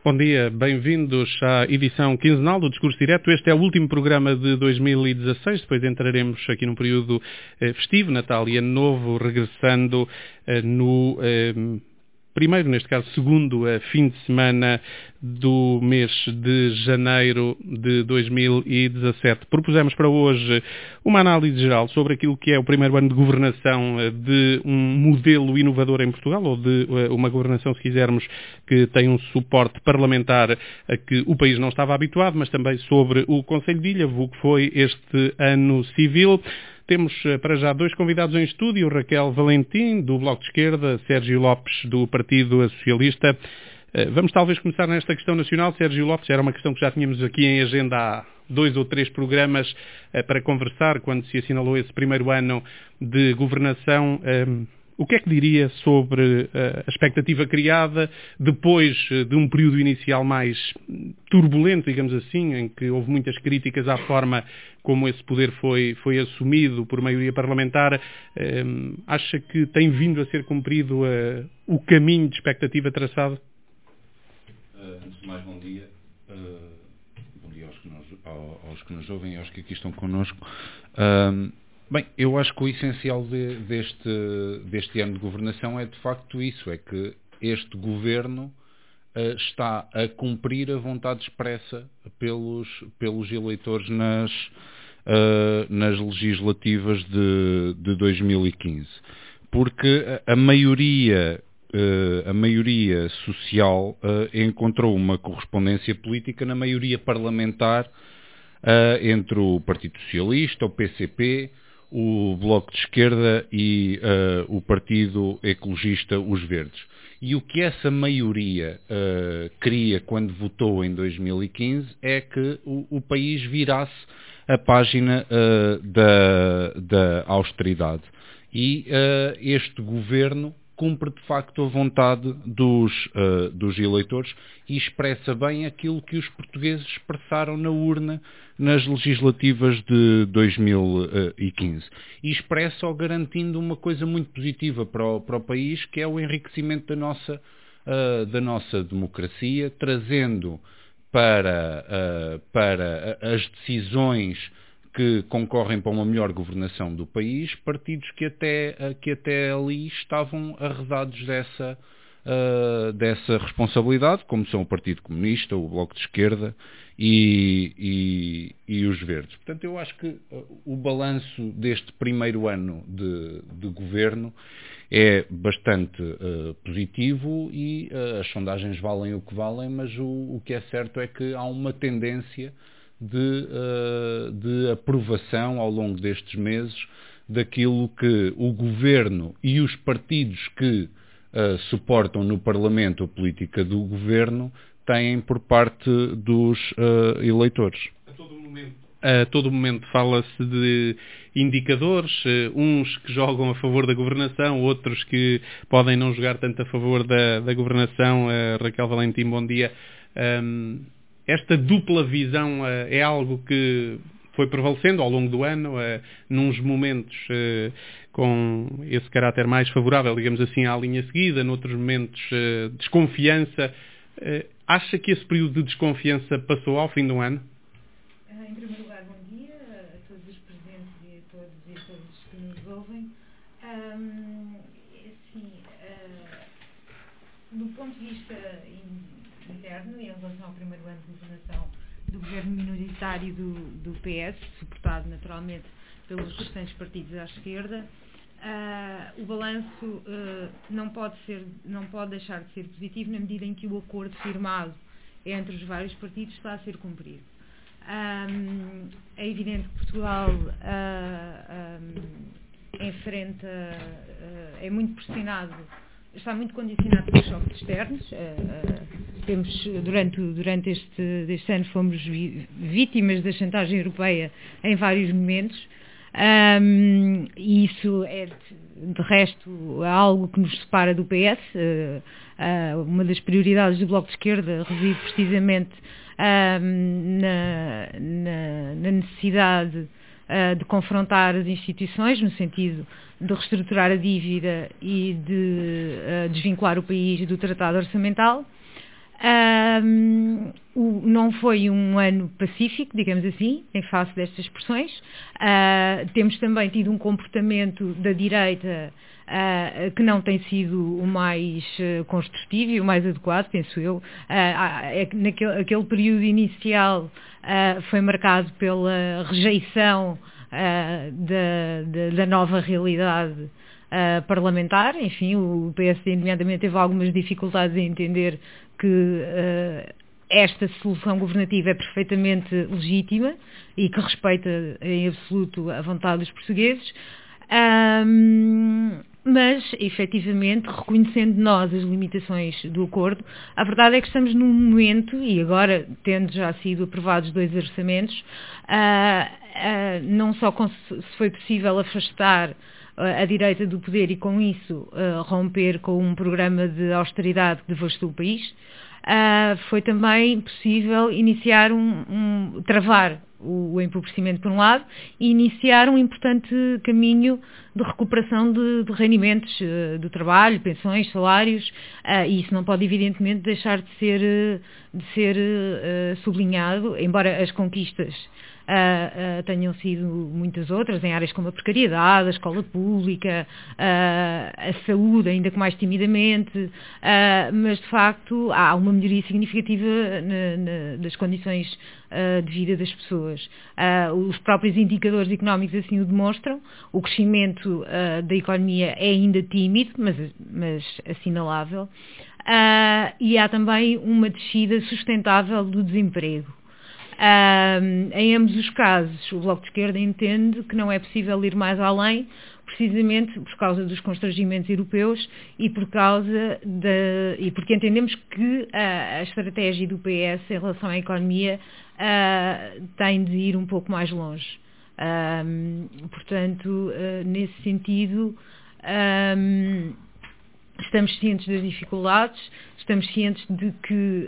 Bom dia, bem-vindos à edição quinzenal do Discurso Direto. Este é o último programa de 2016, depois entraremos aqui num período festivo, Natal e Ano Novo, regressando no primeiro, neste caso segundo, fim de semana do mês de janeiro de 2017. Propusemos para hoje uma análise geral sobre aquilo que é o primeiro ano de governação de um modelo inovador em Portugal, ou de uma governação, se quisermos, que tem um suporte parlamentar a que o país não estava habituado, mas também sobre o Conselho de Ilha, o que foi este ano civil. Temos para já dois convidados em estúdio, Raquel Valentim, do Bloco de Esquerda, Sérgio Lopes, do Partido Socialista. Vamos talvez começar nesta questão nacional. Sérgio Lopes, era uma questão que já tínhamos aqui em agenda há 2 ou 3 programas para conversar, quando se assinalou esse primeiro ano de governação. O que é que diria sobre a expectativa criada depois de um período inicial mais turbulento, digamos assim, em que houve muitas críticas à forma como esse poder foi assumido por maioria parlamentar? Acha que tem vindo a ser cumprido o caminho de expectativa traçado? Antes de mais, bom dia. Bom dia aos que nos ouvem e aos que aqui estão connosco. Bem, eu acho que o essencial deste ano de governação é de facto isso, é que este governo está a cumprir a vontade expressa pelos eleitores nas legislativas de 2015. Porque a maioria social encontrou uma correspondência política na maioria parlamentar entre o Partido Socialista, o PCP, o Bloco de Esquerda e o Partido Ecologista, os Verdes. E o que essa maioria queria quando votou em 2015 é que o país virasse a página da austeridade. E este governo cumpre de facto a vontade dos eleitores e expressa bem aquilo que os portugueses expressaram na urna nas legislativas de 2015. E expressa-o garantindo uma coisa muito positiva para o país, que é o enriquecimento da nossa democracia, trazendo para as decisões que concorrem para uma melhor governação do país, partidos que até ali estavam arredados dessa responsabilidade, como são o Partido Comunista, o Bloco de Esquerda e os Verdes. Portanto, eu acho que o balanço deste primeiro ano de governo é bastante positivo e as sondagens valem o que valem, mas o que é certo é que há uma tendência de aprovação ao longo destes meses daquilo que o governo e os partidos que suportam no Parlamento a política do governo têm por parte dos eleitores. A todo momento fala-se de indicadores, uns que jogam a favor da governação, outros que podem não jogar tanto a favor da governação. Raquel Valentim, bom dia. Esta dupla visão é algo que foi prevalecendo ao longo do ano, nos momentos com esse caráter mais favorável, digamos assim, à linha seguida, noutros momentos desconfiança. Acha que esse período de desconfiança passou ao fim do ano? Em primeiro lugar, bom dia a todos os presentes e a todos que nos ouvem. Do ponto de vista interno, e em relação ao primeiro ano de governação do governo minoritário do PS, suportado naturalmente pelos restantes partidos à esquerda, o balanço não pode deixar de ser positivo na medida em que o acordo firmado entre os vários partidos está a ser cumprido. É evidente que Portugal enfrenta, é muito pressionado, está muito condicionado pelos choques externos. Temos, durante este ano fomos vítimas da chantagem europeia em vários momentos, e isso é de resto algo que nos separa do PS. Uma das prioridades do Bloco de Esquerda reside precisamente na necessidade de confrontar as instituições, no sentido de reestruturar a dívida e de desvincular o país do tratado orçamental. Não foi um ano pacífico, digamos assim, em face destas pressões. Temos também tido um comportamento da direita que não tem sido o mais construtivo e o mais adequado, penso eu. Aquele período inicial foi marcado pela rejeição da nova realidade parlamentar. Enfim, o PSD, nomeadamente, teve algumas dificuldades em entender que esta solução governativa é perfeitamente legítima e que respeita em absoluto a vontade dos portugueses, mas, efetivamente, reconhecendo nós as limitações do acordo, a verdade é que estamos num momento, e agora, tendo já sido aprovados 2 orçamentos, não só se foi possível afastar a direita do poder e, com isso, romper com um programa de austeridade que devastou o país, foi também possível iniciar travar o empobrecimento por um lado e iniciar um importante caminho de recuperação de rendimentos do trabalho, pensões, salários, e isso não pode evidentemente deixar de ser sublinhado, embora as conquistas tenham sido muitas outras, em áreas como a precariedade, a escola pública, a saúde, ainda que mais timidamente, mas de facto há uma melhoria significativa das condições de vida das pessoas. Os próprios indicadores económicos assim o demonstram. O crescimento da economia é ainda tímido, mas assinalável, e há também uma descida sustentável do desemprego. Em ambos os casos, o Bloco de Esquerda entende que não é possível ir mais além, precisamente por causa dos constrangimentos europeus e porque entendemos que a estratégia do PS em relação à economia tem de ir um pouco mais longe. Portanto, nesse sentido, estamos cientes das dificuldades, estamos cientes de que,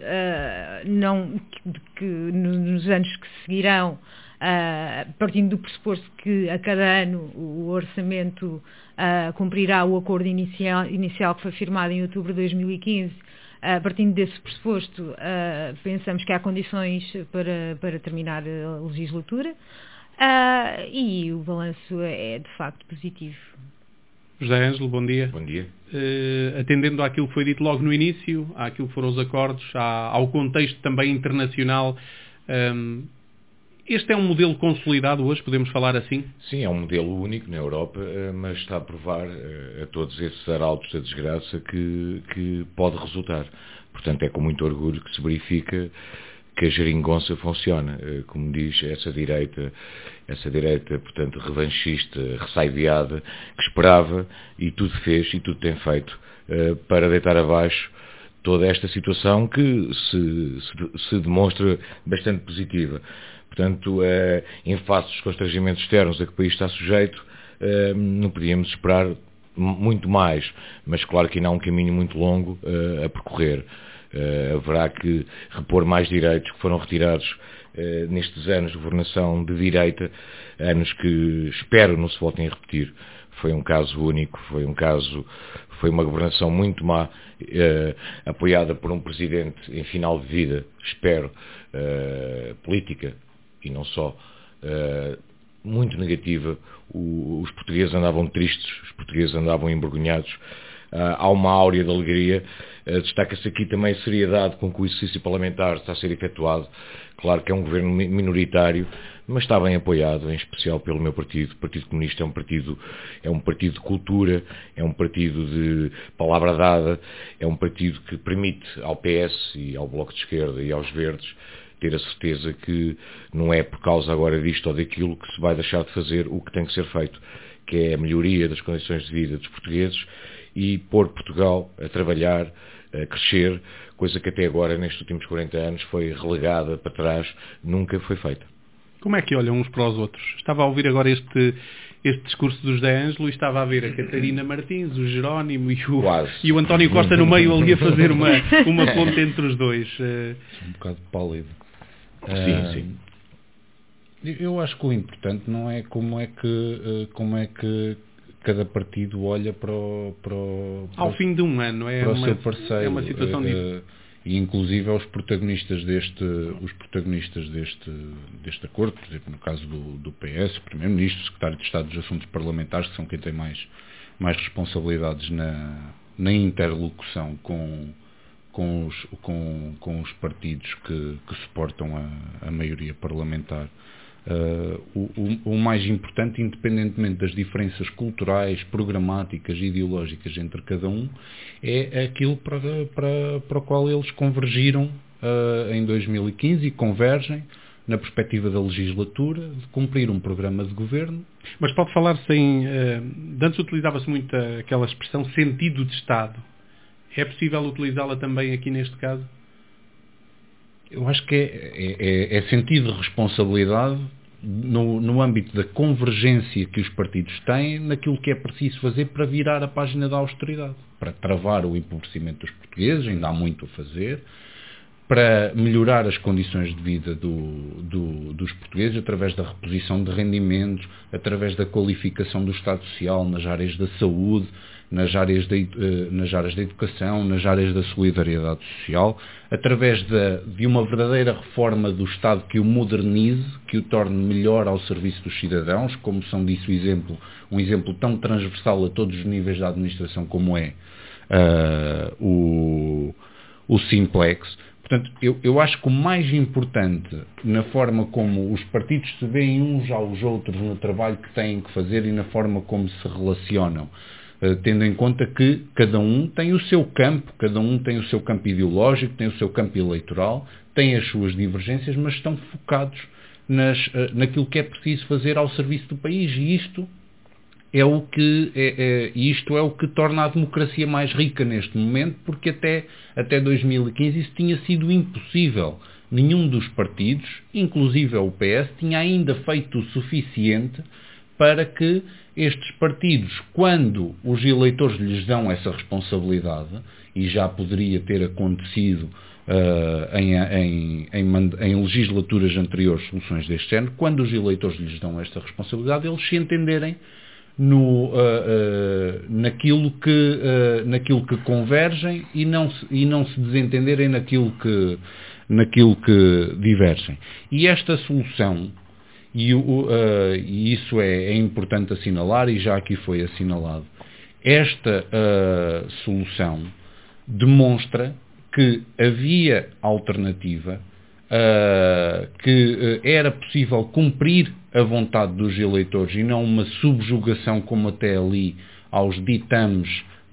nos anos que seguirão, partindo do pressuposto que a cada ano o orçamento cumprirá o acordo inicial que foi firmado em outubro de 2015, partindo desse pressuposto, pensamos que há condições para terminar a legislatura, e o balanço é de facto positivo. José Ângelo, bom dia. Bom dia. Atendendo àquilo que foi dito logo no início, àquilo que foram os acordos, ao contexto também internacional, este é um modelo consolidado hoje, podemos falar assim? Sim, é um modelo único na Europa, mas está a provar a todos esses arautos da desgraça que pode resultar. Portanto, é com muito orgulho que se verifica que a geringonça funciona, como diz essa direita, portanto, revanchista, ressaideada, que esperava e tudo fez e tudo tem feito para deitar abaixo toda esta situação que se demonstra bastante positiva. Portanto, em face dos constrangimentos externos a que o país está sujeito, não podíamos esperar muito mais, mas claro que ainda há um caminho muito longo a percorrer. Haverá que repor mais direitos que foram retirados nestes anos de governação de direita, anos que espero não se voltem a repetir. Foi um caso único, foi uma governação muito má, apoiada por um presidente em final de vida, espero, política e não só, muito negativa. Os portugueses andavam tristes, os portugueses andavam envergonhados. Há uma áurea de alegria. Destaca-se aqui também a seriedade com que o exercício parlamentar está a ser efetuado. Claro que é um governo minoritário, mas está bem apoiado, em especial pelo meu partido. O Partido Comunista é um partido de cultura, é um partido de palavra dada, é um partido que permite ao PS e ao Bloco de Esquerda e aos Verdes ter a certeza que não é por causa agora disto ou daquilo que se vai deixar de fazer o que tem que ser feito, que é a melhoria das condições de vida dos portugueses e pôr Portugal a trabalhar, a crescer, coisa que até agora, nestes últimos 40 anos, foi relegada para trás, nunca foi feita. Como é que olham uns para os outros? Estava a ouvir agora este discurso do José Ângelo e estava a ver a Catarina Martins, o Jerónimo e o António Costa no meio ali a fazer uma ponte entre os dois. Um bocado pálido. Sim. Eu acho que o importante não é como é que cada partido olha para o ao fim de um ano, para o seu parceiro. É uma situação difícil. E inclusive os protagonistas deste acordo, por exemplo, no caso do PS, o Primeiro-Ministro, o Secretário de Estado dos Assuntos Parlamentares, que são quem tem mais responsabilidades na interlocução com os partidos que suportam a maioria parlamentar. O mais importante, independentemente das diferenças culturais, programáticas e ideológicas entre cada um, é aquilo para o qual eles convergiram em 2015 e convergem na perspectiva da legislatura, de cumprir um programa de governo. Mas pode falar-se antes utilizava-se muito aquela expressão sentido de Estado. É possível utilizá-la também aqui neste caso? Eu acho que é sentido de responsabilidade no âmbito da convergência que os partidos têm naquilo que é preciso fazer para virar a página da austeridade, para travar o empobrecimento dos portugueses, ainda há muito a fazer, para melhorar as condições de vida dos portugueses através da reposição de rendimentos, através da qualificação do Estado Social nas áreas da saúde, nas áreas da educação, nas áreas da solidariedade social, através de uma verdadeira reforma do Estado que o modernize, que o torne melhor ao serviço dos cidadãos, como são disso um exemplo tão transversal a todos os níveis da administração como é o Simplex. Portanto, eu acho que o mais importante na forma como os partidos se veem uns aos outros no trabalho que têm que fazer e na forma como se relacionam, tendo em conta que cada um tem o seu campo, cada um tem o seu campo ideológico, tem o seu campo eleitoral, tem as suas divergências, mas estão focados naquilo que é preciso fazer ao serviço do país, e isto é o que torna a democracia mais rica neste momento, porque até 2015 isso tinha sido impossível. Nenhum dos partidos, inclusive o PS, tinha ainda feito o suficiente para que estes partidos, quando os eleitores lhes dão essa responsabilidade, e já poderia ter acontecido em legislaturas anteriores soluções deste género, quando os eleitores lhes dão esta responsabilidade, eles se entenderem naquilo que convergem e não se desentenderem naquilo que divergem. E esta solução, e isso é importante assinalar, e já aqui foi assinalado, esta solução demonstra que havia alternativa, que era possível cumprir a vontade dos eleitores e não uma subjugação como até ali aos ditames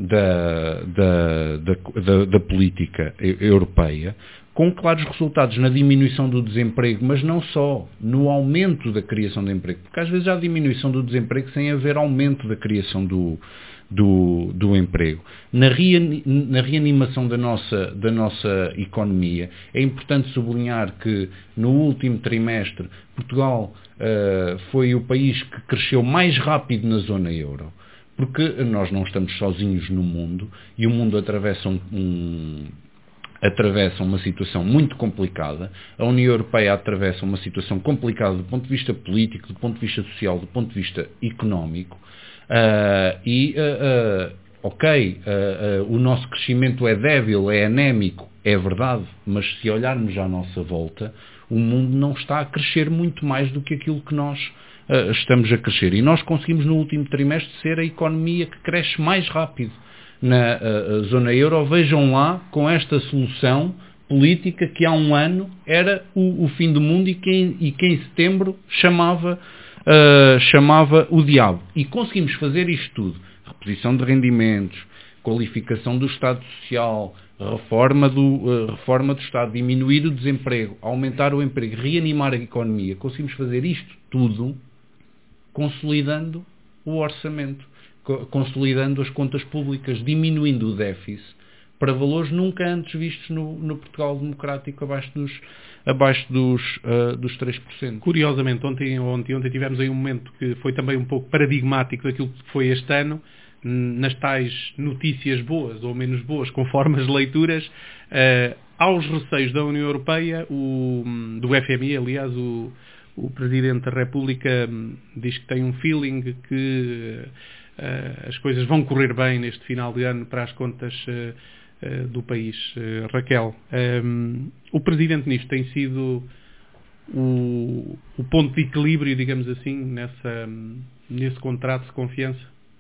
da política europeia, com claros resultados na diminuição do desemprego, mas não só, no aumento da criação de emprego, porque às vezes há diminuição do desemprego sem haver aumento da criação do emprego. Na reanimação da nossa economia, é importante sublinhar que no último trimestre Portugal foi o país que cresceu mais rápido na zona euro, porque nós não estamos sozinhos no mundo e o mundo atravessa uma situação muito complicada, a União Europeia atravessa uma situação complicada do ponto de vista político, do ponto de vista social, do ponto de vista económico, o nosso crescimento é débil, é anémico, é verdade, mas se olharmos à nossa volta, o mundo não está a crescer muito mais do que aquilo que nós estamos a crescer. E nós conseguimos no último trimestre ser a economia que cresce mais rápido na zona euro. Vejam lá, com esta solução política que há um ano era o fim do mundo e que em setembro chamava o diabo. E conseguimos fazer isto tudo. Reposição de rendimentos, qualificação do Estado Social, reforma do Estado, diminuir o desemprego, aumentar o emprego, reanimar a economia. Conseguimos fazer isto tudo consolidando o orçamento, consolidando as contas públicas, diminuindo o déficit para valores nunca antes vistos no Portugal democrático, abaixo dos 3%. Curiosamente, ontem tivemos aí um momento que foi também um pouco paradigmático daquilo que foi este ano, nas tais notícias boas ou menos boas, conforme as leituras, aos receios da União Europeia, do FMI, aliás, o Presidente da República diz que tem um feeling que as coisas vão correr bem neste final de ano para as contas do país. Raquel, o Presidente nisto tem sido o ponto de equilíbrio, digamos assim, nesse contrato de confiança?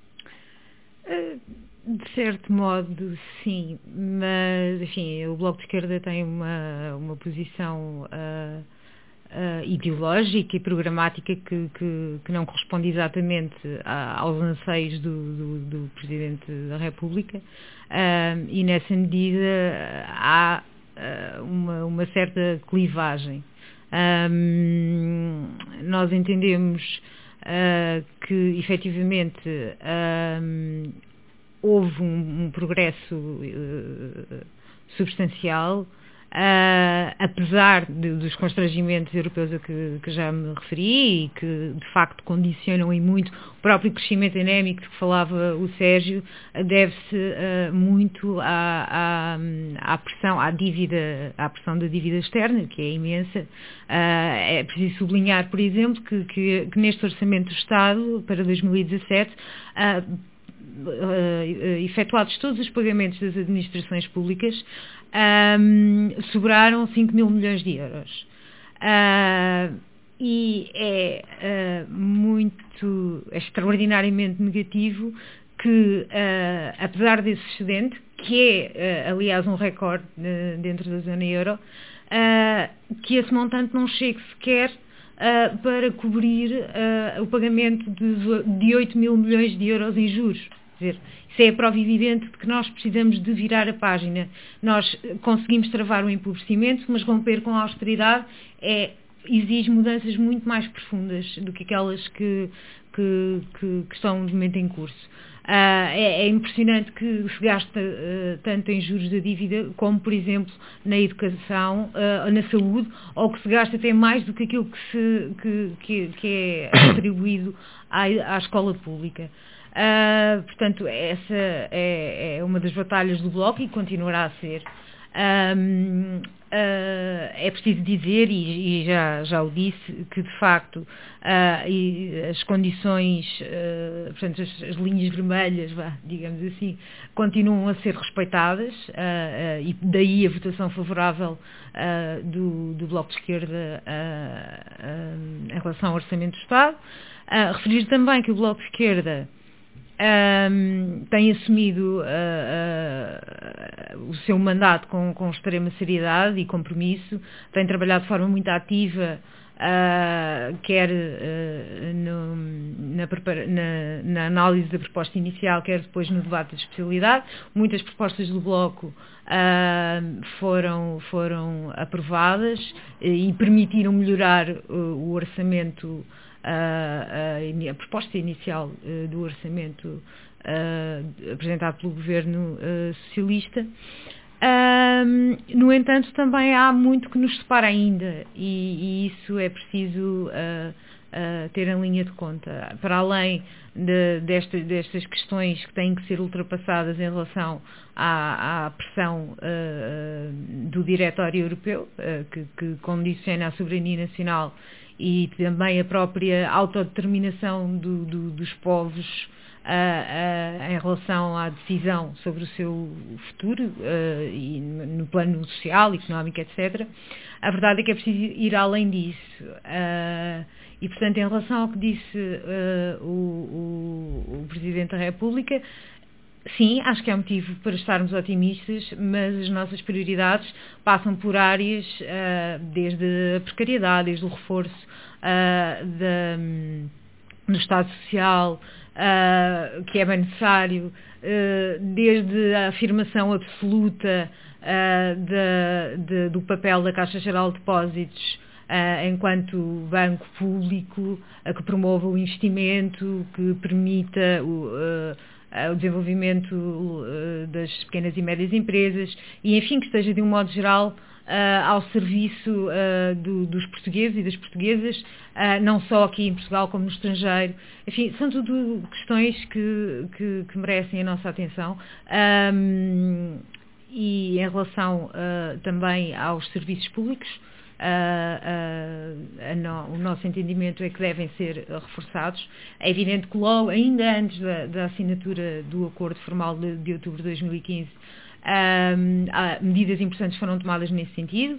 De certo modo, sim, mas, enfim, o Bloco de Esquerda tem uma posição ideológica e programática que não corresponde exatamente aos anseios do Presidente da República, e nessa medida há uma certa clivagem. Nós entendemos que efetivamente houve um progresso substancial, apesar dos constrangimentos europeus a que já me referi e que de facto condicionam e muito o próprio crescimento anémico de que falava o Sérgio, deve-se muito à pressão, à pressão da dívida externa, que é imensa. É preciso sublinhar, por exemplo, que neste Orçamento do Estado para 2017 efetuados todos os pagamentos das administrações públicas, sobraram 5 mil milhões de euros. E é extraordinariamente negativo que, apesar desse excedente, que é, aliás, um recorde dentro da zona euro, que esse montante não chegue sequer para cobrir o pagamento de 8 mil milhões de euros em juros. Quer dizer, isso é a prova evidente de que nós precisamos de virar a página. Nós conseguimos travar o empobrecimento, mas romper com a austeridade exige mudanças muito mais profundas do que aquelas que estão de momento em curso. É impressionante que se gasta tanto em juros da dívida como, por exemplo, na educação, na saúde, ou que se gasta até mais do que aquilo que é atribuído à escola pública. Portanto, essa é uma das batalhas do Bloco e continuará a ser. É preciso dizer, e já o disse, que de facto as condições, portanto as linhas vermelhas, digamos assim, continuam a ser respeitadas, e daí a votação favorável do Bloco de Esquerda em relação ao Orçamento do Estado. Referir também que o Bloco de Esquerda tem assumido o seu mandato com extrema seriedade e compromisso, tem trabalhado de forma muito ativa, quer na análise da proposta inicial, quer depois no debate da especialidade. Muitas propostas do Bloco foram aprovadas e permitiram melhorar o orçamento, a proposta inicial do orçamento apresentado pelo governo socialista. No entanto, também há muito que nos separa ainda, e isso é preciso ter em linha de conta. Para além destas questões que têm que ser ultrapassadas em relação à pressão do Diretório Europeu, que condiciona a soberania nacional, e também a própria autodeterminação dos povos em relação à decisão sobre o seu futuro, e no plano social, económico, etc. A verdade é que é preciso ir além disso. E, portanto, em relação ao que disse o Presidente da República, sim, acho que há motivo para estarmos otimistas, mas as nossas prioridades passam por áreas desde a precariedade, desde o reforço no Estado Social, que é bem necessário, desde a afirmação absoluta do papel da Caixa Geral de Depósitos enquanto banco público que promova o investimento, que permita o desenvolvimento das pequenas e médias empresas e, enfim, que esteja de um modo geral ao serviço dos portugueses e das portuguesas, não só aqui em Portugal como no estrangeiro. Enfim, são tudo questões que merecem a nossa atenção. E em relação também aos serviços públicos, o nosso entendimento é que devem ser reforçados. É evidente que logo, ainda antes da assinatura do acordo formal de outubro de 2015, medidas importantes foram tomadas nesse sentido.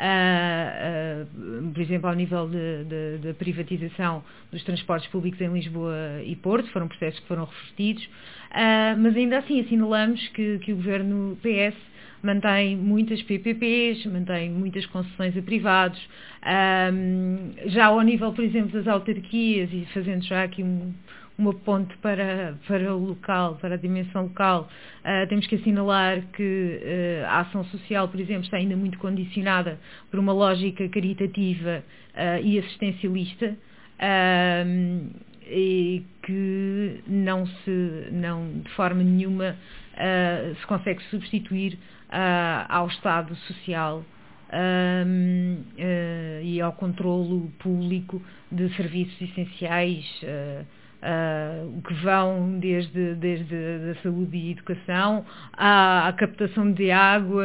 Por exemplo, ao nível da privatização dos transportes públicos em Lisboa e Porto, foram processos que foram revertidos, mas ainda assim assinalamos que o governo PS mantém muitas PPPs, mantém muitas concessões a privados, já ao nível, por exemplo, das autarquias, e fazendo já aqui uma ponte para o local, para a dimensão local, temos que assinalar que a ação social, por exemplo, está ainda muito condicionada por uma lógica caritativa e assistencialista, e que não de forma nenhuma se consegue substituir ao Estado social e ao controlo público de serviços essenciais que vão desde a saúde e educação à captação de água,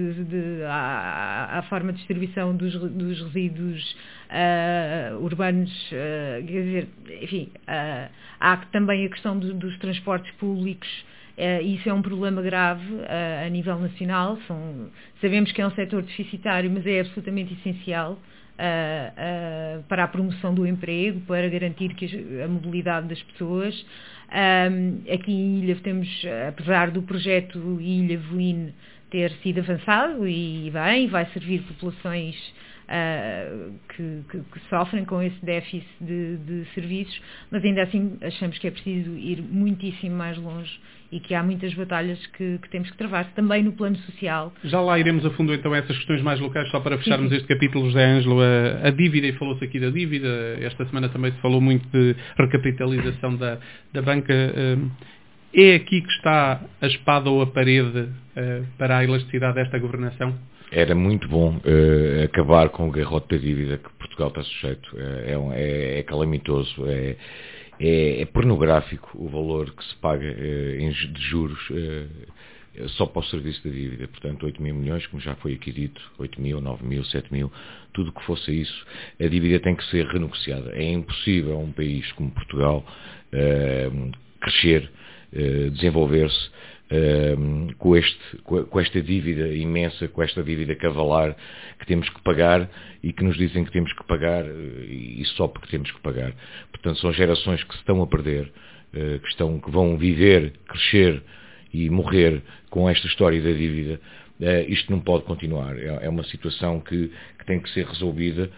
à forma de distribuição dos resíduos urbanos, quer dizer, enfim, há também a questão dos transportes públicos. Isso é um problema grave a nível nacional. Sabemos que é um setor deficitário, mas é absolutamente essencial para a promoção do emprego, para garantir a mobilidade das pessoas. Aqui em Ilha temos, apesar do projeto Ilha Veline ter sido avançado e bem, vai servir populações que sofrem com esse déficit de serviços, mas ainda assim achamos que é preciso ir muitíssimo mais longe e que há muitas batalhas que temos que travar, também no plano social. Já lá iremos a fundo então a essas questões mais locais, só para fecharmos este capítulo, José Ângelo, a dívida, e falou-se aqui da dívida, esta semana também se falou muito de recapitalização da banca. É aqui que está a espada ou a parede para a elasticidade desta governação? Era muito bom acabar com o garrote da dívida que Portugal está sujeito. É calamitoso, é pornográfico o valor que se paga de juros só para o serviço da dívida. Portanto, 8 mil milhões, como já foi aqui dito, 8 mil, 9 mil, 7 mil, tudo que fosse isso, a dívida tem que ser renegociada. É impossível a um país como Portugal crescer, desenvolver-se com esta dívida imensa, com esta dívida cavalar que temos que pagar e que nos dizem que temos que pagar e só porque temos que pagar. Portanto, são gerações que se estão a perder, que vão viver, crescer e morrer com esta história da dívida. Isto não pode continuar. É uma situação que tem que ser resolvida,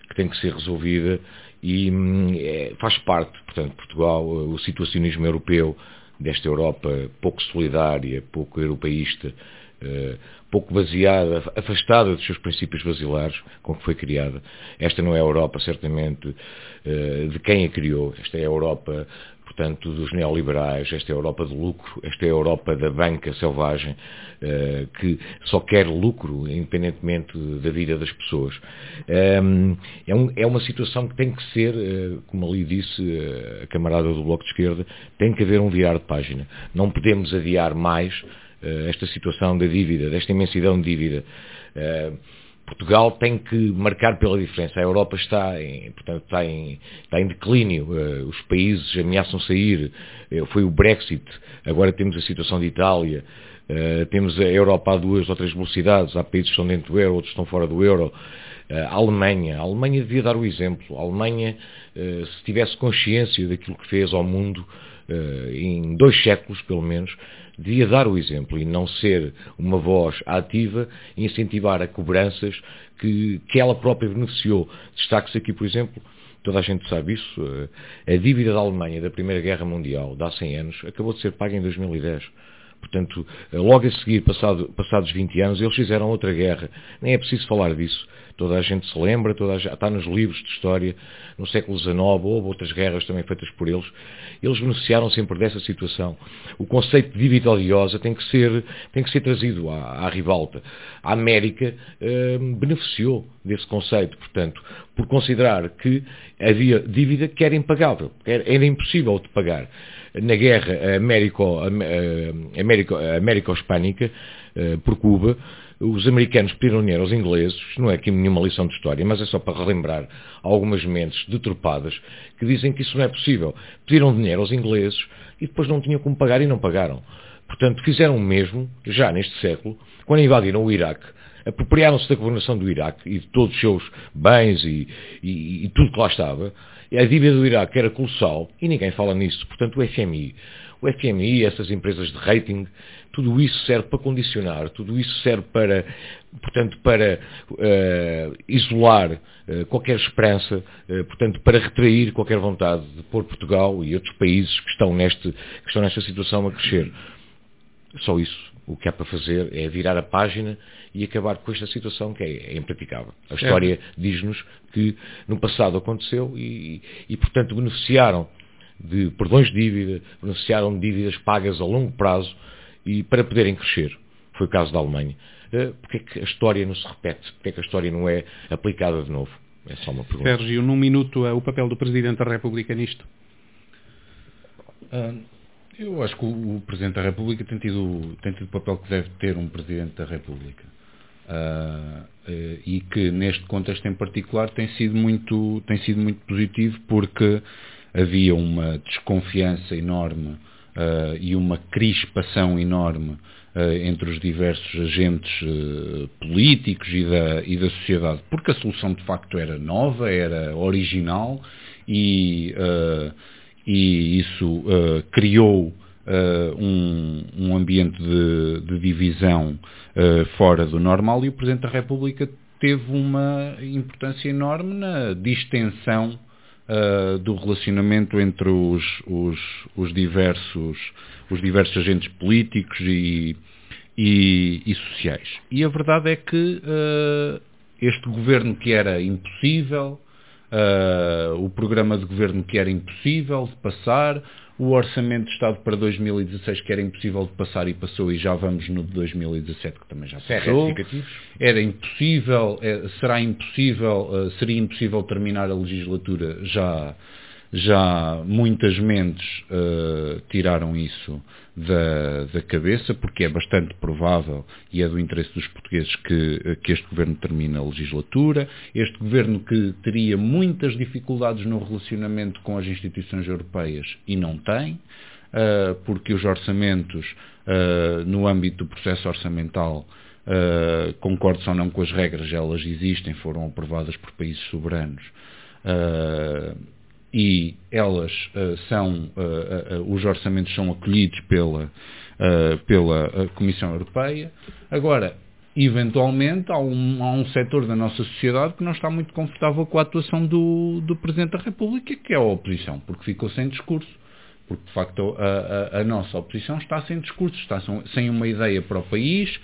e faz parte, portanto, Portugal, o situacionismo europeu, desta Europa pouco solidária, pouco europeísta, pouco baseada, afastada dos seus princípios basilares com que foi criada. Esta não é a Europa, certamente, de quem a criou. Esta é a Europa, portanto, dos neoliberais, esta é a Europa do lucro, esta é a Europa da banca selvagem, que só quer lucro, independentemente da vida das pessoas. É uma situação que tem que ser, como ali disse a camarada do Bloco de Esquerda, tem que haver um virar de página. Não podemos adiar mais esta situação da dívida, desta imensidão de dívida. Portugal tem que marcar pela diferença. A Europa está em declínio. Os países ameaçam sair. Foi o Brexit. Agora temos a situação de Itália. Temos a Europa a 2 ou 3 velocidades. Há países que estão dentro do euro, outros estão fora do euro. A Alemanha devia dar o exemplo. A Alemanha, se tivesse consciência daquilo que fez ao mundo, em 2 séculos pelo menos, devia dar o exemplo e não ser uma voz ativa e incentivar a cobranças que ela própria beneficiou. Destaque-se aqui, por exemplo, toda a gente sabe isso, a dívida da Alemanha da Primeira Guerra Mundial, de há 100 anos, acabou de ser paga em 2010. Portanto, logo a seguir, passados 20 anos, eles fizeram outra guerra. Nem é preciso falar disso. Toda a gente se lembra, está nos livros de história, no século XIX, houve outras guerras também feitas por eles. Eles beneficiaram sempre dessa situação. O conceito de dívida odiosa tem que ser trazido à ribalta. A América beneficiou desse conceito, portanto, por considerar que havia dívida que era impagável, era impossível de pagar. na guerra américo-hispânica por Cuba, os americanos pediram dinheiro aos ingleses, não é aqui nenhuma lição de história, mas é só para relembrar algumas mentes deturpadas que dizem que isso não é possível. Pediram dinheiro aos ingleses e depois não tinham como pagar e não pagaram. Portanto, fizeram o mesmo, já neste século, quando invadiram o Iraque, apropriaram-se da governação do Iraque e de todos os seus bens e tudo que lá estava. A dívida do Iraque era colossal e ninguém fala nisso. Portanto, o FMI, essas empresas de rating, tudo isso serve para condicionar, tudo isso serve para, portanto, para isolar qualquer esperança, portanto, para retrair qualquer vontade de pôr Portugal e outros países que estão nesta situação a crescer. Só isso. O que há para fazer é virar a página e acabar com esta situação que é impraticável. A história diz-nos que no passado aconteceu e, portanto, beneficiaram de perdões de dívida, beneficiaram de dívidas pagas a longo prazo e para poderem crescer. Foi o caso da Alemanha. Porque é que a história não se repete? Porque é que a história não é aplicada de novo? É só uma pergunta. Sérgio, num minuto, o papel do Presidente da República nisto? Eu acho que o Presidente da República tem tido o papel que deve ter um Presidente da República. E que neste contexto em particular tem sido muito positivo, porque havia uma desconfiança enorme e uma crispação enorme entre os diversos agentes políticos e da sociedade, porque a solução de facto era nova, era original e isso criou um ambiente de divisão fora do normal, e o Presidente da República teve uma importância enorme na distensão do relacionamento entre os diversos agentes políticos e sociais. E a verdade é que este governo que era impossível, o programa de governo que era impossível de passar, o orçamento de Estado para 2016 que era impossível de passar e passou, e já vamos no de 2017 que também já passou. Era impossível, seria impossível terminar a legislatura, já muitas mentes tiraram isso da cabeça, porque é bastante provável e é do interesse dos portugueses que este governo termine a legislatura. Este governo que teria muitas dificuldades no relacionamento com as instituições europeias e não tem, porque os orçamentos, no âmbito do processo orçamental, concordes ou não com as regras, elas existem, foram aprovadas por países soberanos, e elas os orçamentos são acolhidos pela Comissão Europeia. Agora, eventualmente, há um setor da nossa sociedade que não está muito confortável com a atuação do Presidente da República, que é a oposição, porque ficou sem discurso. Porque, de facto, a nossa oposição está sem discurso, está sem uma ideia para o país.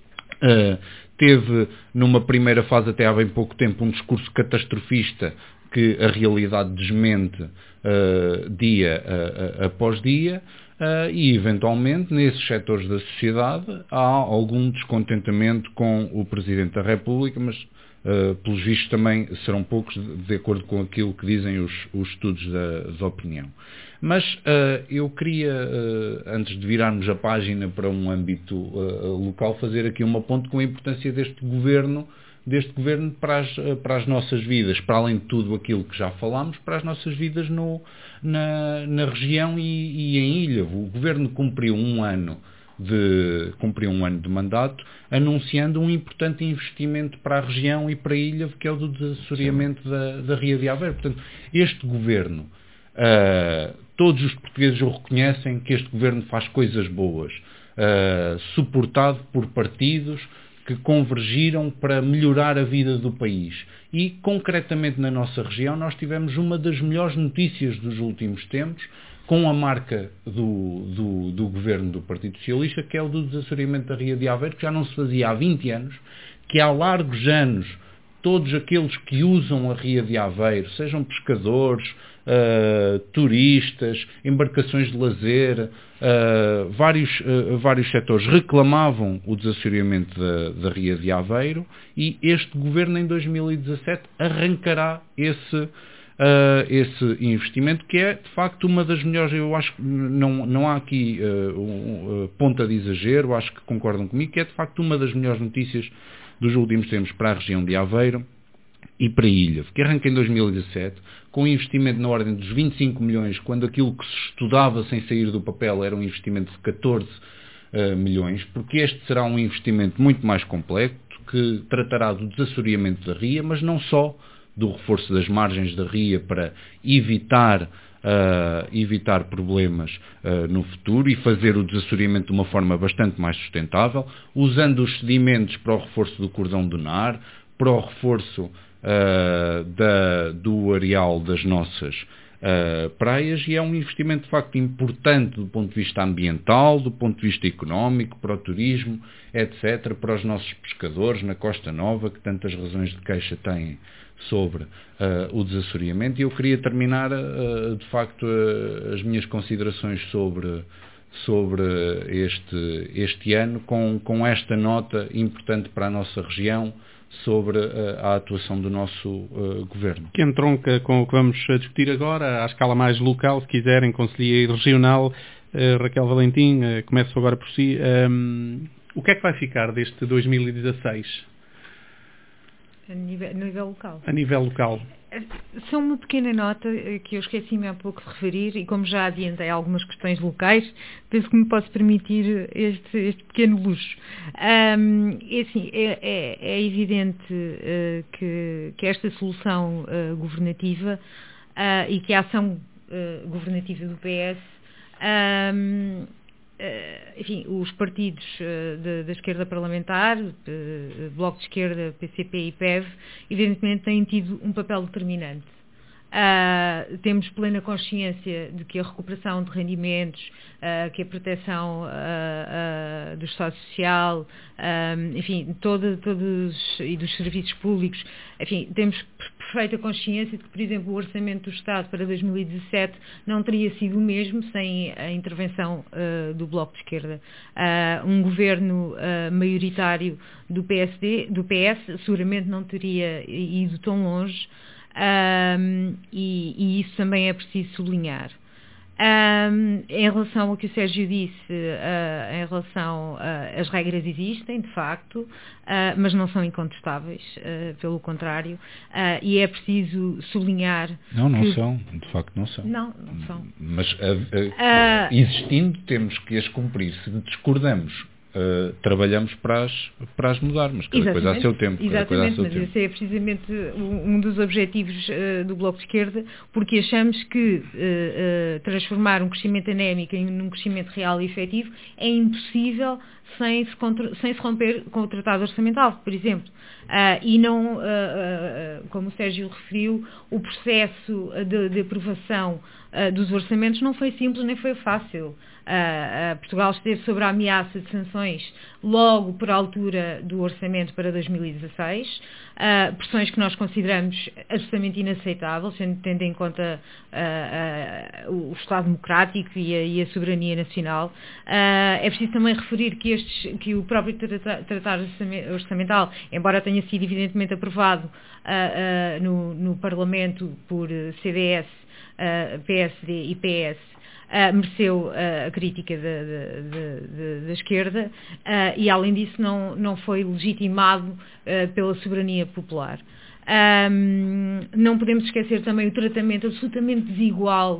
Teve, numa primeira fase, até há bem pouco tempo, um discurso catastrofista que a realidade desmente dia após dia, e eventualmente nesses setores da sociedade há algum descontentamento com o Presidente da República, mas pelos vistos também serão poucos, de acordo com aquilo que dizem os estudos da opinião. Mas eu queria, antes de virarmos a página para um âmbito local, fazer aqui uma ponte com a importância deste governo para as nossas vidas, para além de tudo aquilo que já falámos, para as nossas vidas na região e em ilha. O governo cumpriu um ano de mandato, anunciando um importante investimento para a região e para a ilha, que é o do desassoreamento da Ria de Aveiro. Portanto, este governo, todos os portugueses o reconhecem que este governo faz coisas boas, suportado por partidos que convergiram para melhorar a vida do país. E, concretamente na nossa região, nós tivemos uma das melhores notícias dos últimos tempos, com a marca do governo do Partido Socialista, que é o do desassoreamento da Ria de Aveiro, que já não se fazia há 20 anos, que há largos anos todos aqueles que usam a Ria de Aveiro, sejam pescadores, turistas, embarcações de lazer, vários setores reclamavam o desassoreamento da Ria de Aveiro, e este governo em 2017 arrancará esse investimento, que é de facto uma das melhores. Eu acho que não há aqui ponta de exagero, acho que concordam comigo, que é de facto uma das melhores notícias dos últimos tempos para a região de Aveiro e para a ilha, que arranca em 2017 com um investimento na ordem dos 25 milhões, quando aquilo que se estudava sem sair do papel era um investimento de 14 milhões, porque este será um investimento muito mais complexo, que tratará do desassoreamento da ria, mas não só do reforço das margens da ria para evitar problemas no futuro e fazer o desassoreamento de uma forma bastante mais sustentável, usando os sedimentos para o reforço do cordão dunar, para o reforço do areal das nossas praias, e é um investimento de facto importante do ponto de vista ambiental, do ponto de vista económico, para o turismo, etc., para os nossos pescadores na Costa Nova, que tantas razões de queixa têm sobre o desassoreamento. E eu queria terminar de facto as minhas considerações sobre este ano com esta nota importante para a nossa região sobre a atuação do nosso governo. Que entronca com o que vamos discutir agora, à escala mais local, se quiserem, conselheiro regional. Raquel Valentim, começo agora por si. O que é que vai ficar deste 2016? A nível local. A nível local. Só uma pequena nota que eu esqueci-me há pouco de referir, e como já adiantei algumas questões locais, penso que me posso permitir este pequeno luxo. É evidente que esta solução governativa e que a ação governativa do PS, enfim, os partidos da esquerda parlamentar, Bloco de Esquerda, PCP e PEV, evidentemente têm tido um papel determinante. Temos plena consciência de que a recuperação de rendimentos, que a proteção do Estado Social, enfim, todos e dos serviços públicos, enfim, temos perfeita consciência de que, por exemplo, o orçamento do Estado para 2017 não teria sido o mesmo sem a intervenção do Bloco de Esquerda. Um governo maioritário do PS seguramente não teria ido tão longe. E isso também é preciso sublinhar. Em relação ao que o Sérgio disse, em relação às regras existem, de facto, mas não são incontestáveis, pelo contrário, e é preciso sublinhar. Não são, de facto não são. Não são. Mas existindo, temos que as cumprir. Se discordamos, trabalhamos para as mudar, mas cada coisa a seu tempo. Exatamente, mas esse é precisamente um dos objetivos do Bloco de Esquerda, porque achamos que transformar um crescimento anémico em um crescimento real e efetivo é impossível sem se romper com o Tratado Orçamental, por exemplo. E não, como o Sérgio referiu, o processo de aprovação dos orçamentos não foi simples nem foi fácil. Portugal esteve sob a ameaça de sanções logo por altura do orçamento para 2016, pressões que nós consideramos absolutamente inaceitáveis, tendo em conta o Estado democrático e a soberania nacional. É preciso também referir que o próprio Tratado Orçamental, embora tenha sido evidentemente aprovado no Parlamento por CDS, PSD e PS, mereceu a crítica da esquerda e, além disso, não foi legitimado pela soberania popular. Não podemos esquecer também o tratamento absolutamente desigual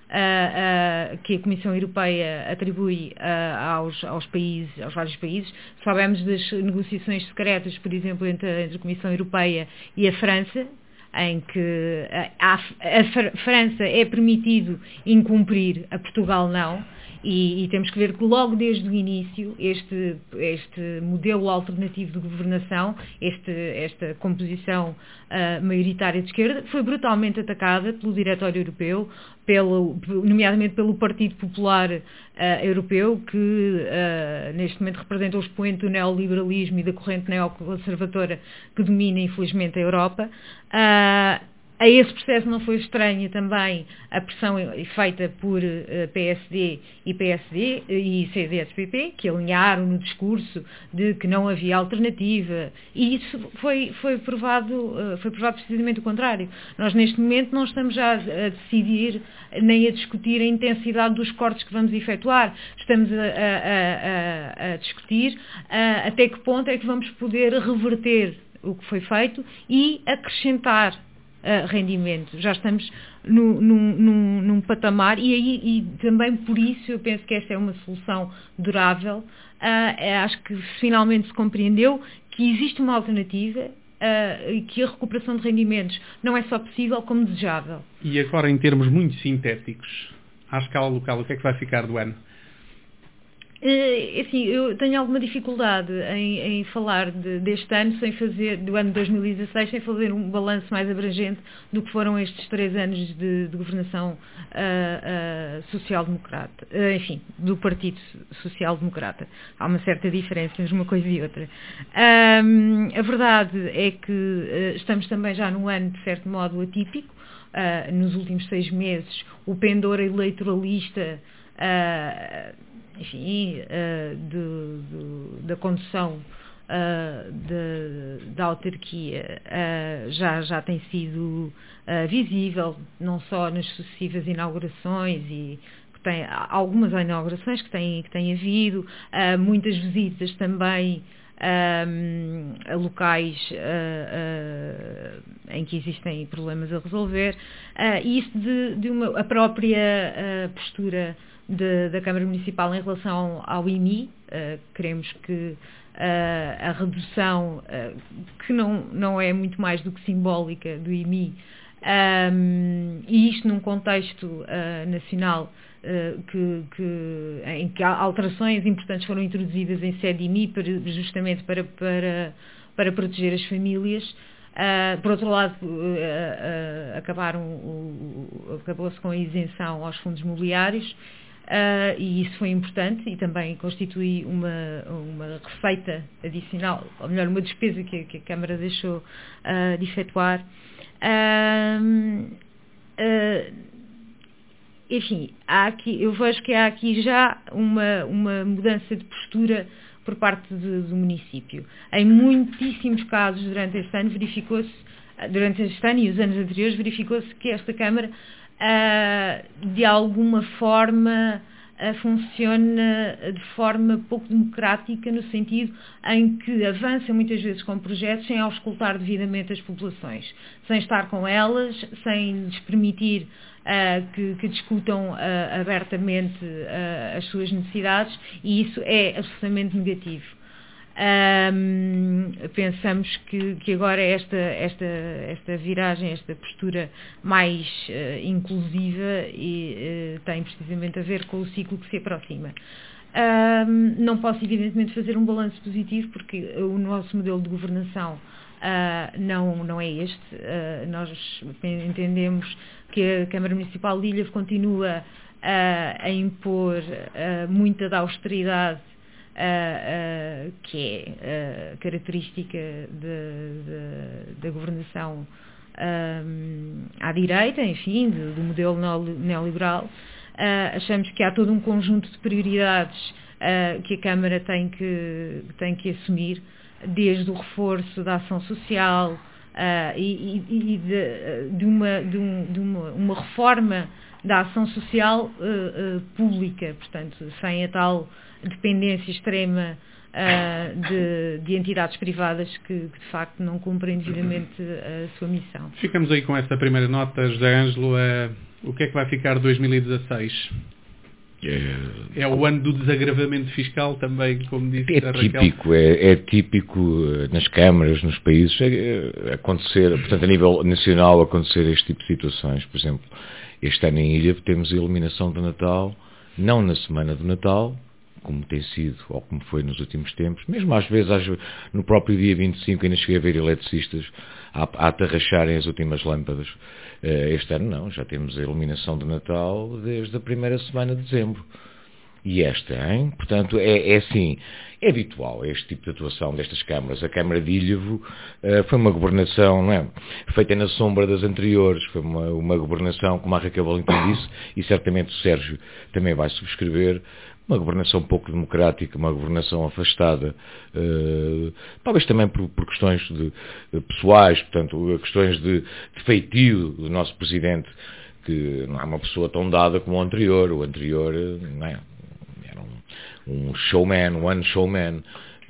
que a Comissão Europeia atribui aos vários países. Sabemos das negociações secretas, por exemplo, entre a Comissão Europeia e a França, em que a França é permitido incumprir, a Portugal não, e temos que ver que logo desde o início este modelo alternativo de governação, esta composição maioritária de esquerda, foi brutalmente atacada pelo Diretório Europeu, nomeadamente pelo Partido Popular Europeu, que neste momento representa o expoente do neoliberalismo e da corrente neoconservadora que domina, infelizmente, a Europa. A esse processo não foi estranha também a pressão feita por PSD e PSD e CDS-PP, que alinharam no discurso de que não havia alternativa, e isso foi provado precisamente o contrário. Nós neste momento não estamos já a decidir nem a discutir a intensidade dos cortes que vamos efetuar, estamos a discutir até que ponto é que vamos poder reverter o que foi feito e acrescentar rendimento. Já estamos num patamar e também por isso eu penso que esta é uma solução durável. Acho que finalmente se compreendeu que existe uma alternativa e que a recuperação de rendimentos não é só possível como desejável. E agora, em termos muito sintéticos, à escala local, o que é que vai ficar do ano? Assim, eu tenho alguma dificuldade em falar deste ano, do ano de 2016, sem fazer um balanço mais abrangente do que foram estes 3 anos de governação social-democrata, enfim, do Partido Social-Democrata. Há uma certa diferença entre uma coisa e outra. A verdade é que estamos também já num ano, de certo modo, atípico. Nos últimos 6 meses, o pendor eleitoralista enfim, da condução da autarquia já tem sido visível, não só nas sucessivas inaugurações e que tem algumas inaugurações que tem havido, muitas visitas também a locais em que existem problemas a resolver, e isso a própria postura da Câmara Municipal em relação ao IMI. Queremos que a redução, que não é muito mais do que simbólica, do IMI, e isto num contexto nacional em que alterações importantes foram introduzidas em sede IMI justamente para proteger as famílias. Por outro lado, acabou-se com a isenção aos fundos imobiliários, e isso foi importante e também constitui uma receita adicional, ou melhor, uma despesa que a Câmara deixou de efetuar. Enfim, eu vejo que há aqui já uma mudança de postura por parte do município. Em muitíssimos casos durante este ano e os anos anteriores, verificou-se que esta Câmara de alguma forma funciona de forma pouco democrática, no sentido em que avança muitas vezes com projetos sem auscultar devidamente as populações, sem estar com elas, sem lhes permitir que discutam abertamente as suas necessidades, e isso é absolutamente negativo. Pensamos que agora esta viragem, esta postura mais inclusiva tem precisamente a ver com o ciclo que se aproxima. Não posso evidentemente fazer um balanço positivo, porque o nosso modelo de governação não é este. Nós entendemos que a Câmara Municipal de Ilha continua a impor muita da austeridade que é característica da governação à direita, enfim, do modelo neoliberal. Achamos que há todo um conjunto de prioridades que a Câmara tem que assumir, desde o reforço da ação social e de uma reforma da ação social pública, portanto, sem a tal dependência extrema de entidades privadas que de facto não cumprem devidamente a sua missão. Ficamos aí com esta primeira nota. José Ângelo, o que é que vai ficar de 2016? É o ano do desagravamento fiscal também, como disse a Raquel. É típico nas câmaras, nos países, acontecer, portanto a nível nacional acontecer este tipo de situações. Por exemplo, este ano em Ilha temos a eliminação do Natal, não na semana do Natal, como tem sido, ou como foi nos últimos tempos, mesmo às vezes no próprio dia 25 ainda cheguei a ver eletricistas a atarracharem as últimas lâmpadas. Este ano não, já temos a iluminação do Natal desde a primeira semana de dezembro. e esta, hein? Portanto, é assim, é habitual este tipo de atuação destas câmaras. A Câmara de Ilhavo foi uma governação, não é? Feita na sombra das anteriores, foi uma governação, como a Raquel Valentim disse, e certamente o Sérgio também vai subscrever, uma governação pouco democrática, uma governação afastada, talvez também por questões pessoais, portanto, questões de feitio do nosso Presidente, que não é uma pessoa tão dada como o anterior. O anterior, não é? Era um showman, one showman,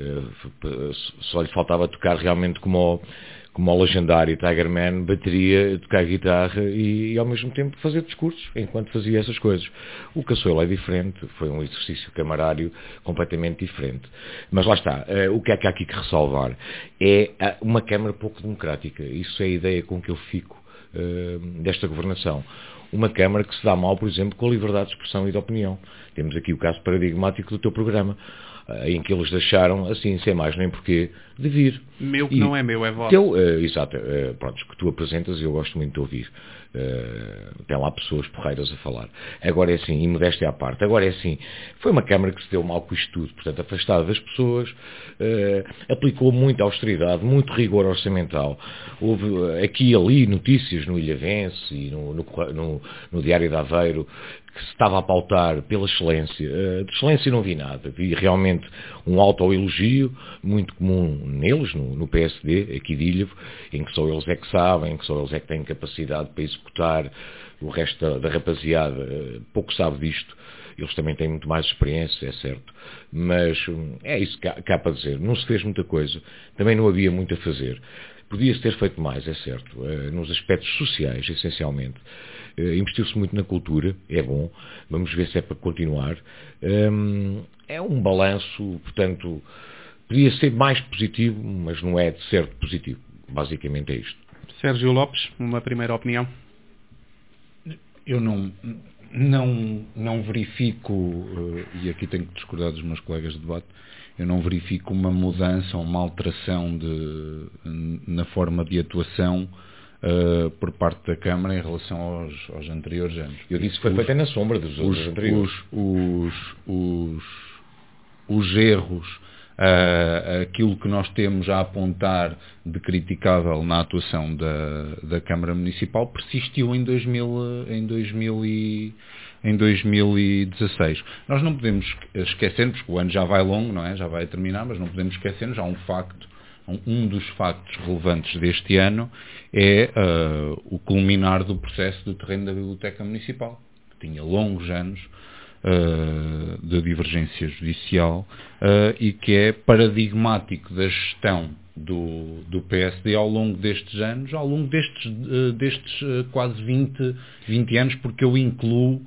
só lhe faltava tocar realmente como o legendário Tiger Man, bateria, tocar guitarra e ao mesmo tempo fazer discursos enquanto fazia essas coisas. O Caçoeiro é diferente, foi um exercício camarário completamente diferente. Mas lá está, o que é que há aqui que ressalvar? É uma Câmara pouco democrática. Isso é a ideia com que eu fico desta governação. Uma Câmara que se dá mal, por exemplo, com a liberdade de expressão e de opinião. Temos aqui o caso paradigmático do teu programa, em que eles deixaram, assim, sem mais nem porquê, de vir. Meu que não é meu, é vosso. Exato, pronto, que tu apresentas e eu gosto muito de ouvir. Tem lá pessoas porreiras a falar. Agora é assim, e modéstia à parte, agora é assim, foi uma Câmara que se deu mal com isto tudo, portanto, afastada das pessoas, aplicou muita austeridade, muito rigor orçamental. Houve aqui e ali notícias no Ilhavense e no Diário de Aveiro, que se estava a pautar pela excelência. De excelência não vi nada. Vi realmente um autoelogio muito comum neles, no PSD, aqui de Ilhavo, em que só eles é que sabem, em que só eles é que têm capacidade para executar. O resto da rapaziada pouco sabe disto. Eles também têm muito mais experiência, é certo. Mas é isso que há para dizer. Não se fez muita coisa. Também não havia muito a fazer. Podia-se ter feito mais, é certo. Nos aspectos sociais, essencialmente. Investiu-se muito na cultura, é bom, vamos ver se é para continuar. É um balanço, portanto, podia ser mais positivo, mas não é de certo positivo. Basicamente é isto. Sérgio Lopes, uma primeira opinião? Eu não verifico, e aqui tenho que discordar dos meus colegas de debate, eu não verifico uma mudança ou uma alteração na forma de atuação por parte da Câmara em relação aos anteriores anos. Eu disse que foi feita na sombra dos anteriores. Os erros, aquilo que nós temos a apontar de criticável na atuação da Câmara Municipal persistiu em 2016. Nós não podemos esquecermos, porque o ano já vai longo, não é? Já vai terminar, mas não podemos esquecermos, há um dos factos relevantes deste ano é o culminar do processo do terreno da Biblioteca Municipal, que tinha longos anos de divergência judicial e que é paradigmático da gestão do PSD ao longo destes anos, ao longo destes quase 20 anos, porque eu incluo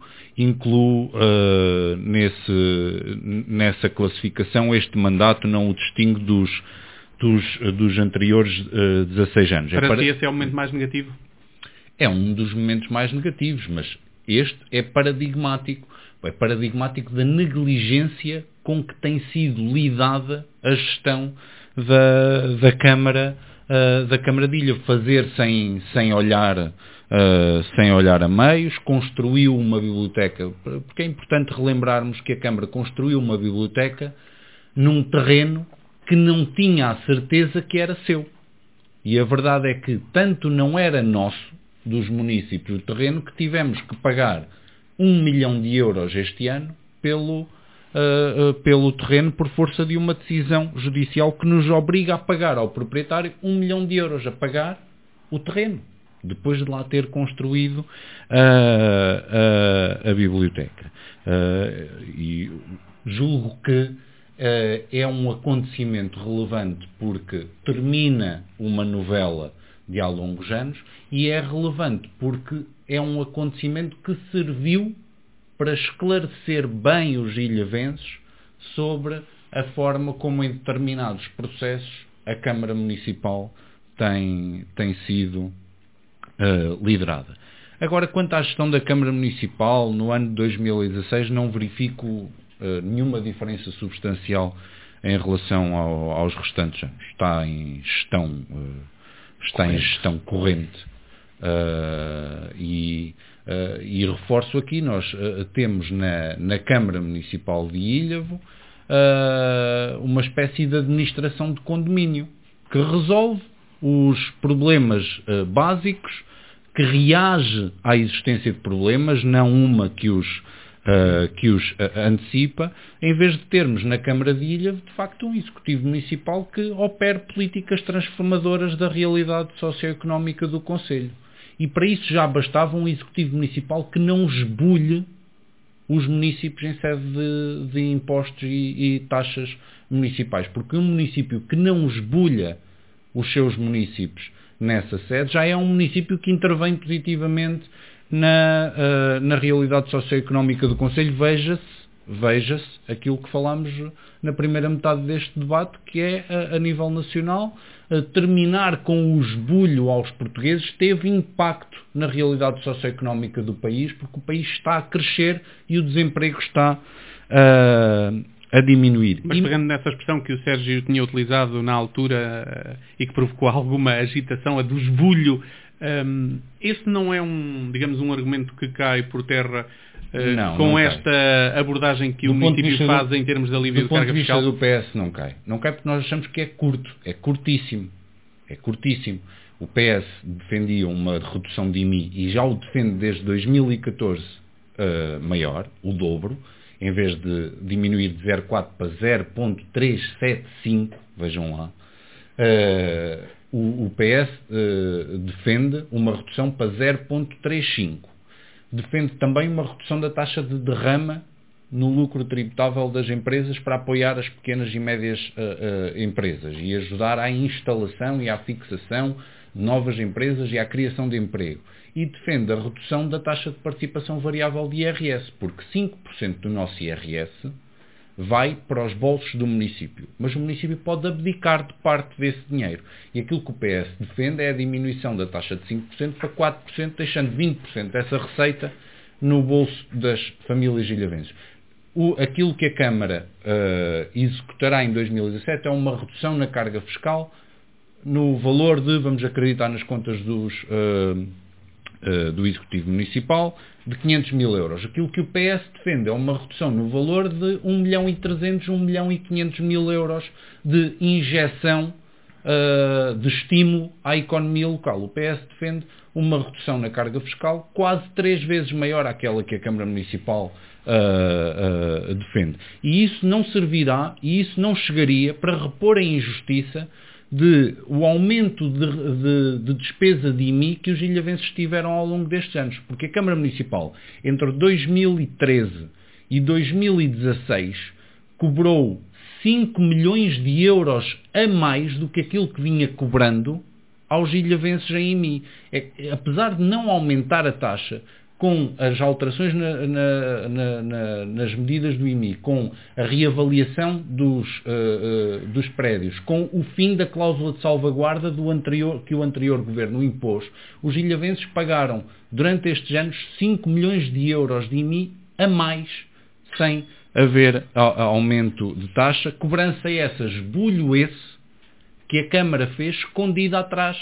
nessa classificação este mandato, não o distingo dos anteriores 16 anos. Para si esse é o momento mais negativo? É um dos momentos mais negativos, mas este é paradigmático. É paradigmático da negligência com que tem sido lidada a gestão da Câmara de Ilhavo. Fazer sem olhar a meios, construiu uma biblioteca, porque é importante relembrarmos que a Câmara construiu uma biblioteca num terreno que não tinha a certeza que era seu. E a verdade é que tanto não era nosso, dos municípios, o terreno, que tivemos que pagar 1 milhão de euros este ano pelo terreno por força de uma decisão judicial que nos obriga a pagar ao proprietário 1 milhão de euros a pagar o terreno, depois de lá ter construído a biblioteca. E julgo que é um acontecimento relevante porque termina uma novela de há longos anos e é relevante porque é um acontecimento que serviu para esclarecer bem os ilhavenses sobre a forma como em determinados processos a Câmara Municipal tem sido liderada. Agora, quanto à gestão da Câmara Municipal, no ano de 2016 não verifico nenhuma diferença substancial em relação aos restantes anos. Está em gestão corrente. E reforço aqui, nós temos na Câmara Municipal de Ilhavo uma espécie de administração de condomínio que resolve os problemas básicos, que reage à existência de problemas, não uma que os antecipa, em vez de termos na Câmara de Ilhavo, de facto, um Executivo Municipal que opere políticas transformadoras da realidade socioeconómica do Concelho. E para isso já bastava um Executivo Municipal que não esbulhe os municípios em sede de impostos e taxas municipais. Porque um município que não esbulha os seus municípios nessa sede já é um município que intervém positivamente na realidade socioeconómica do Concelho. Veja-se aquilo que falámos na primeira metade deste debate, que é, a nível nacional, terminar com o esbulho aos portugueses teve impacto na realidade socioeconómica do país, porque o país está a crescer e o desemprego está a diminuir. Mas pegando nessa expressão que o Sérgio tinha utilizado na altura e que provocou alguma agitação, a do esbulho, esse não é um argumento que cai por terra com esta abordagem que o município faz em termos de alívio de carga fiscal? Do ponto de vista do PS não cai. Não cai porque nós achamos que é curto. É curtíssimo. O PS defendia uma redução de IMI e já o defende desde 2014 maior, o dobro, em vez de diminuir de 0,4 para 0,375, vejam lá. O PS defende uma redução para 0,35. Defende também uma redução da taxa de derrama no lucro tributável das empresas para apoiar as pequenas e médias empresas e ajudar à instalação e à fixação de novas empresas e à criação de emprego. E defende a redução da taxa de participação variável de IRS, porque 5% do nosso IRS vai para os bolsos do município. Mas o município pode abdicar de parte desse dinheiro. E aquilo que o PS defende é a diminuição da taxa de 5% para 4%, deixando 20% dessa receita no bolso das famílias ilhavenses. Aquilo que a Câmara executará em 2017 é uma redução na carga fiscal no valor de, vamos acreditar nas contas do Executivo Municipal, de 500 mil euros. Aquilo que o PS defende é uma redução no valor de 1.300.000, 1.500.000 euros de injeção de estímulo à economia local. O PS defende uma redução na carga fiscal quase 3 vezes maior àquela que a Câmara Municipal defende. E isso não servirá, e isso não chegaria para repor a injustiça o aumento de despesa de IMI que os ilhavenses tiveram ao longo destes anos. Porque a Câmara Municipal, entre 2013 e 2016, cobrou 5 milhões de euros a mais do que aquilo que vinha cobrando aos ilhavenses em IMI. Apesar de não aumentar a taxa, com as alterações nas medidas do IMI, com a reavaliação dos prédios, com o fim da cláusula de salvaguarda que o anterior governo impôs, os ilhavenses pagaram durante estes anos 5 milhões de euros de IMI a mais, sem haver aumento de taxa, cobrança essa, esbulho esse, que a Câmara fez escondida atrás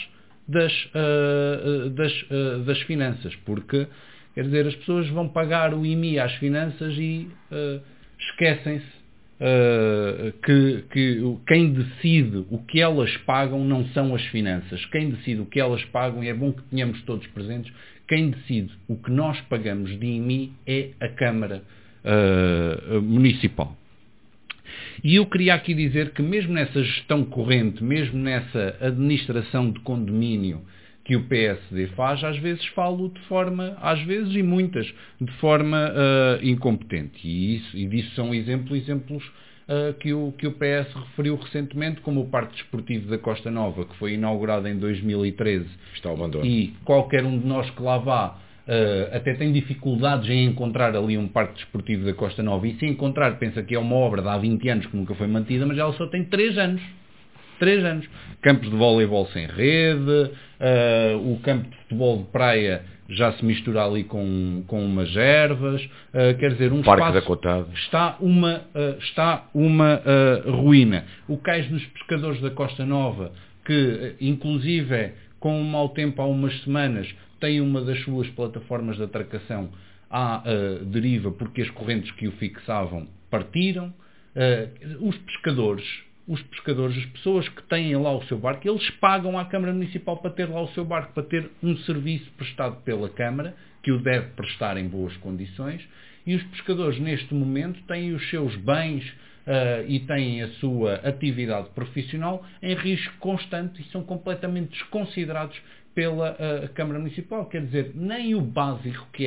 das finanças, porque quer dizer, as pessoas vão pagar o IMI às finanças e esquecem-se que quem decide o que elas pagam não são as finanças. Quem decide o que elas pagam, e é bom que tenhamos todos presentes, quem decide o que nós pagamos de IMI é a Câmara Municipal. E eu queria aqui dizer que mesmo nessa gestão corrente, mesmo nessa administração de condomínio que o PSD faz, às vezes falo de forma, às vezes e muitas, de forma incompetente. E disso são exemplos que o PS referiu recentemente, como o Parque Desportivo da Costa Nova, que foi inaugurado em 2013. Está ao abandono. E qualquer um de nós que lá vá até tem dificuldades em encontrar ali um Parque Desportivo da Costa Nova. E se encontrar, pensa que é uma obra de há 20 anos que nunca foi mantida, mas ela só tem 3 anos. 3 anos. Campos de voleibol sem rede, o campo de futebol de praia já se mistura ali com umas ervas, quer dizer, um Parque espaço, da Cotada. está uma ruína. O cais dos pescadores da Costa Nova, que inclusive com um mau tempo há umas semanas, tem uma das suas plataformas de atracação à deriva porque as correntes que o fixavam partiram. Os pescadores, as pessoas que têm lá o seu barco, eles pagam à Câmara Municipal para ter lá o seu barco, para ter um serviço prestado pela Câmara, que o deve prestar em boas condições, e os pescadores neste momento têm os seus bens e têm a sua atividade profissional em risco constante e são completamente desconsiderados pela Câmara Municipal. Quer dizer, nem o básico que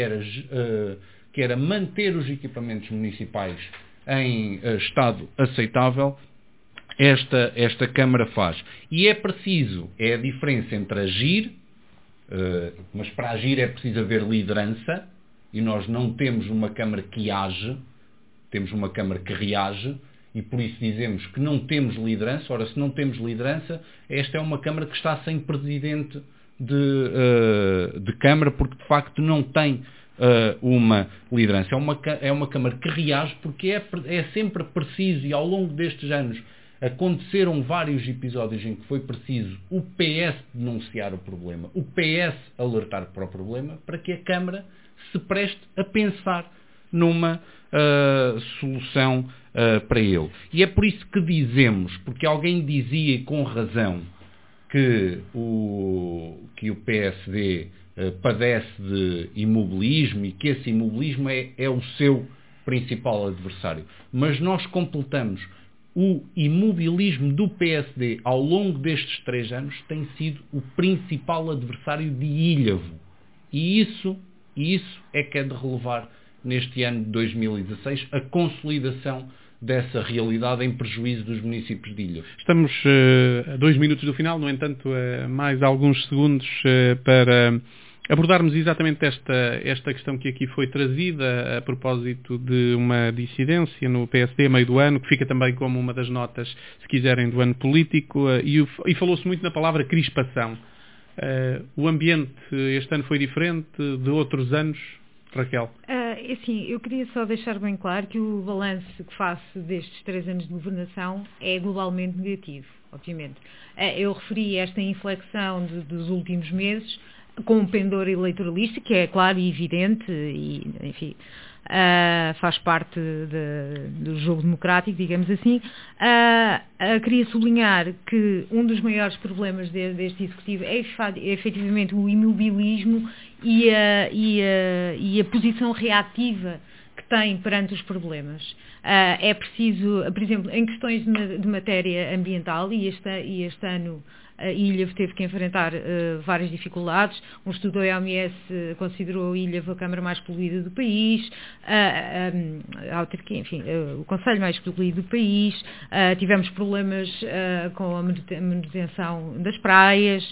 era manter os equipamentos municipais em estado aceitável, esta Câmara faz. E é preciso, é a diferença entre agir, mas para agir é preciso haver liderança, e nós não temos uma Câmara que age, temos uma Câmara que reage, e por isso dizemos que não temos liderança. Ora, se não temos liderança, esta é uma Câmara que está sem presidente de Câmara, porque de facto não tem uma liderança. É uma Câmara que reage, porque é sempre preciso, e ao longo destes anos aconteceram vários episódios em que foi preciso o PS denunciar o problema, o PS alertar para o problema, para que a Câmara se preste a pensar numa solução para ele. E é por isso que dizemos, porque alguém dizia, e com razão, que o PSD padece de imobilismo e que esse imobilismo é o seu principal adversário. Mas nós completamos: o imobilismo do PSD ao longo destes 3 anos tem sido o principal adversário de Ilhavo. E isso é que é de relevar neste ano de 2016, a consolidação dessa realidade em prejuízo dos municípios de Ilhavo. Estamos a 2 minutos do final, no entanto, mais alguns segundos para abordarmos exatamente esta questão que aqui foi trazida a propósito de uma dissidência no PSD a meio do ano, que fica também como uma das notas, se quiserem, do ano político, e falou-se muito na palavra crispação. O ambiente este ano foi diferente de outros anos, Raquel? Assim, eu queria só deixar bem claro que o balanço que faço destes 3 anos de governação é globalmente negativo, obviamente. Eu referi esta inflexão dos últimos meses com um pendor eleitoralista, que é claro e evidente, e enfim, faz parte do jogo democrático, digamos assim. Queria sublinhar que um dos maiores problemas deste Executivo é efetivamente o imobilismo e a posição reativa que tem perante os problemas. É preciso, por exemplo, em questões de matéria ambiental, e este ano a Ilhavo teve que enfrentar várias dificuldades. Um estudo da OMS considerou a Ilhavo a Câmara mais poluída do país, o Conselho mais poluído do país. Tivemos problemas com a manutenção das praias,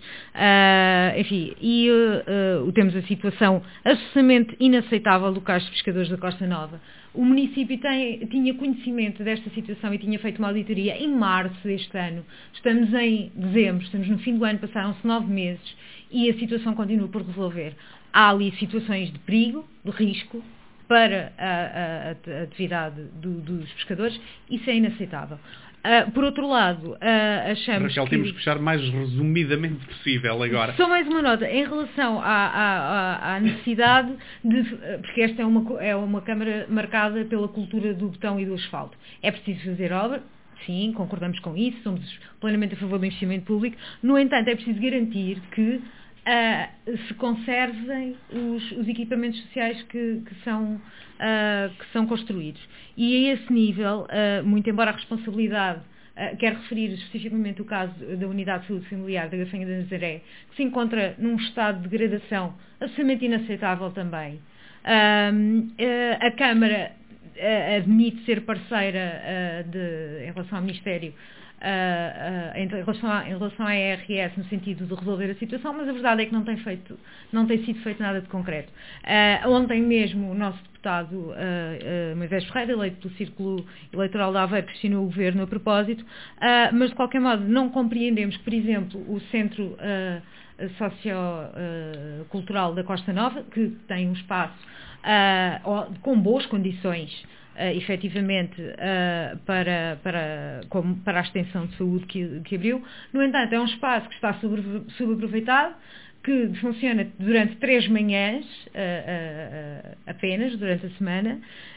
temos a situação absolutamente inaceitável do caso dos pescadores da Costa Nova. O município tinha conhecimento desta situação e tinha feito uma auditoria em março deste ano. Estamos em dezembro, estamos no fim do ano, passaram-se 9 meses e a situação continua por resolver. Há ali situações de perigo, de risco para a atividade dos pescadores. Isso é inaceitável. Por outro lado, achamos Raquel, temos que fechar mais resumidamente possível agora. Só mais uma nota, em relação à necessidade de... Porque esta é uma Câmara marcada pela cultura do betão e do asfalto. É preciso fazer obra, sim, concordamos com isso, somos plenamente a favor do investimento público. No entanto, é preciso garantir que se conservem os equipamentos sociais que são construídos. E a esse nível, muito embora a responsabilidade, quero referir especificamente o caso da Unidade de Saúde Familiar da Gafanha da Nazaré, que se encontra num estado de degradação absolutamente inaceitável também. A Câmara admite ser parceira em relação ao Ministério, em relação à ARS, no sentido de resolver a situação, mas a verdade é que não tem sido feito nada de concreto. Ontem mesmo o nosso deputado Moisés Ferreira, eleito pelo Círculo Eleitoral de Aveiro, questionou o Governo a propósito, mas de qualquer modo não compreendemos que, por exemplo, o Centro Sociocultural da Costa Nova, que tem um espaço com boas condições efetivamente para a extensão de saúde que abriu. No entanto, é um espaço que está subaproveitado, que funciona durante 3 manhãs apenas, durante a semana,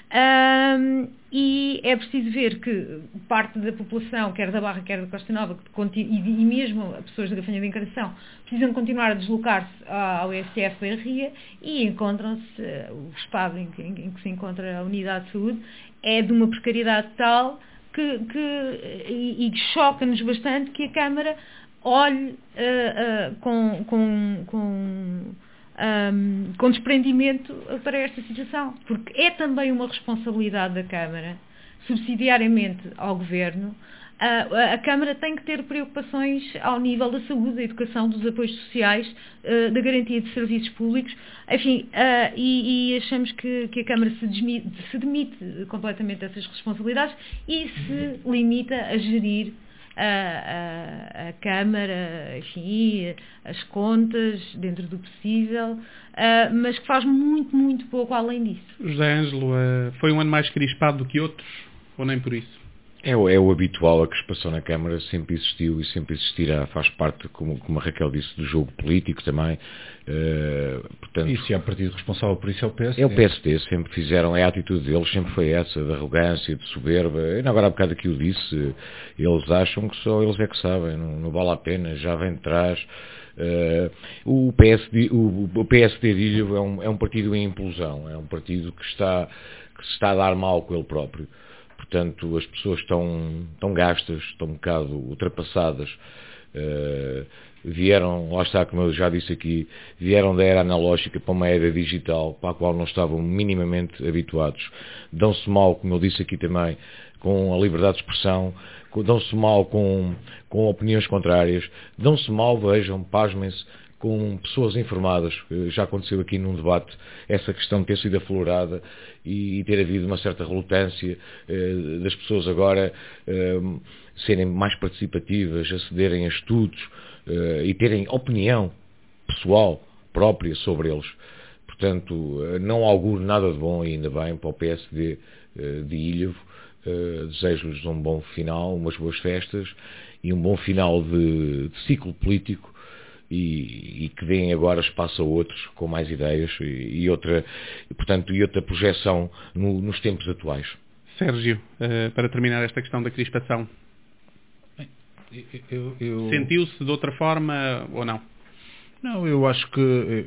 e é preciso ver que parte da população, quer da Barra, quer da Costa Nova, e mesmo as pessoas da Gafanha da Encarnação, precisam continuar a deslocar-se ao ESF Barria, e encontram-se, o espaço em que se encontra a unidade de saúde é de uma precariedade tal e choca-nos bastante que a Câmara olhe com desprendimento para esta situação, porque é também uma responsabilidade da Câmara, subsidiariamente ao Governo. A Câmara tem que ter preocupações ao nível da saúde, da educação, dos apoios sociais, da garantia de serviços públicos, enfim, e achamos que a Câmara se demite completamente dessas responsabilidades e se limita a gerir a Câmara, enfim, as contas dentro do possível, mas que faz muito, muito pouco além disso. José Ângelo, foi um ano mais crispado do que outros, ou nem por isso? É o habitual, a crispação na Câmara sempre existiu e sempre existirá, faz parte, como a Raquel disse, do jogo político também. Portanto, e se há partido responsável por isso é o PSD? É o PSD, sempre fizeram, a atitude deles sempre foi essa, de arrogância, de soberba. Eu agora há bocado aqui o disse, eles acham que só eles é que sabem, não vale a pena, já vem de trás. O PSD de Ilha é um partido em implosão, é um partido que se está a dar mal com ele próprio. Portanto, as pessoas estão gastas, estão um bocado ultrapassadas, vieram, lá está, como eu já disse aqui, vieram da era analógica para uma era digital, para a qual não estavam minimamente habituados. Dão-se mal, como eu disse aqui também, com a liberdade de expressão, dão-se mal com opiniões contrárias, dão-se mal, vejam, pasmem-se, com pessoas informadas. Já aconteceu aqui num debate essa questão de ter sido aflorada e ter havido uma certa relutância das pessoas agora serem mais participativas, acederem a estudos e terem opinião pessoal própria sobre eles. Portanto, não auguro nada de bom, e ainda bem, para o PSD de Ilhavo. Desejo-lhes um bom final, umas boas festas e um bom final de ciclo político, e que deem agora espaço a outros com mais ideias e outra projeção nos tempos atuais. Sérgio, para terminar esta questão da crispação, sentiu-se de outra forma ou não? Não, eu acho que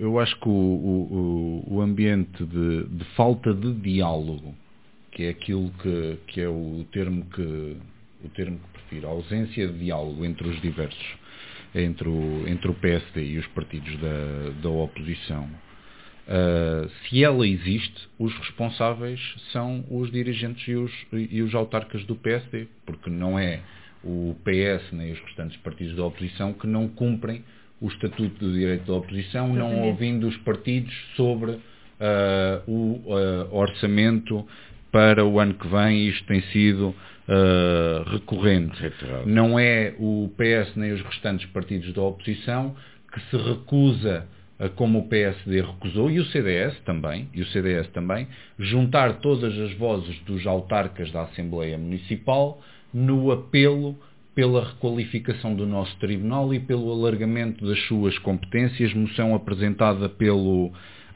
o ambiente de falta de diálogo, que é aquilo que é o termo que prefiro, a ausência de diálogo entre os diversos, entre o PSD e os partidos da oposição, se ela existe, os responsáveis são os dirigentes e os autarcas do PSD, porque não é o PS nem os restantes partidos da oposição que não cumprem o Estatuto do Direito da Oposição, não ouvindo os partidos sobre o orçamento para o ano que vem. Isto tem sido recorrente. Não é o PS nem os restantes partidos da oposição que se recusa, como o PSD recusou, e o CDS também, juntar todas as vozes dos autarcas da Assembleia Municipal no apelo pela requalificação do nosso Tribunal e pelo alargamento das suas competências, moção apresentada pelo